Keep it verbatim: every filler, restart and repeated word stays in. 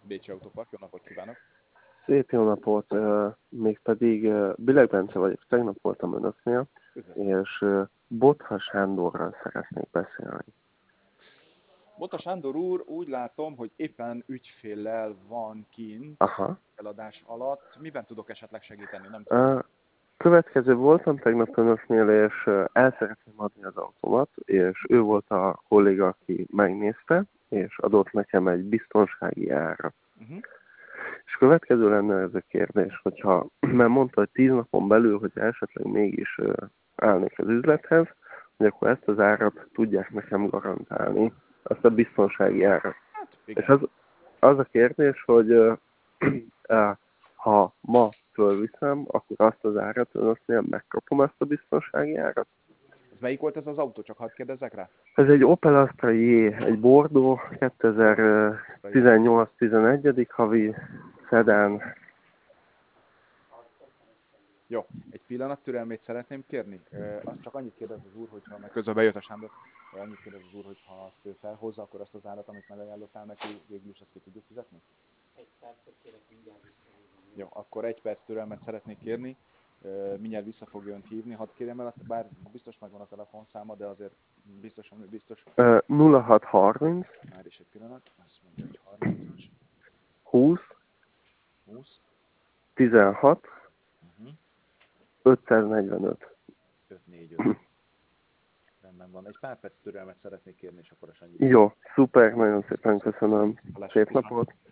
Bécsi Autópark, jó napot kívánok! Szép jó napot, uh, mégpedig uh, Bilek Bence vagyok, tegnap voltam önöknél, Üdvözlöm. és uh, Botha Sándorral szeretnék beszélni. Botha Sándor úr, úgy látom, hogy éppen ügyféllel van kint Aha. eladás alatt. Miben tudok esetleg segíteni? Nem tudom. Uh, következő voltam tegnap önöknél, és uh, el szeretném adni az autómat, és ő volt a kolléga, aki megnézte, és adott nekem egy biztonsági árat. Uh-huh. És következő lenne ez a kérdés, hogyha, mert mondta, hogy tíz napon belül, hogy esetleg mégis uh, állnék az üzlethez, hogy akkor ezt az árat tudják nekem garantálni, azt a biztonsági árat. Hát, igen. És az, az a kérdés, hogy uh, uh, ha ma fölviszem, akkor azt az árat önöknél megkapom, ezt a biztonsági árat? Ez melyik volt ez az autó? Csak hadd kérdezzek rá? Ez egy Opel Astra J, egy Bordeaux kétezer-tizennyolc tizenegy. havi szedán. Jó, egy pillanat türelmét szeretném kérni. Ö, azt csak annyit kérdez az úr, hogyha meg közben bejött a Sándor, annyit kérdez az úr, hogy ha azt ő felhozza, akkor azt az árat, amit megajánlottál neki, végül is azt ki tudjuk fizetni? Egy percet kérek, mindjárt visszahívni. Jó, akkor egy perc türelmet szeretnék kérni. Uh, mindjárt vissza fogja önt hívni. Hadd kérjem el, bár biztos megvan a telefonszáma, de azért biztosan, biztos. Uh, nulla hat harminc. Már is egy pillanat. Azt mondja, hogy harmincas. húsz. húsz. tizenhat. Uh-huh. ötszáznegyvenöt. ötszáznegyvenöt. Rendben van. Egy pár perc türelmet szeretnék kérni, és akkor a Sanyi. Jó, szuper, nagyon szépen köszönöm. Szép napot.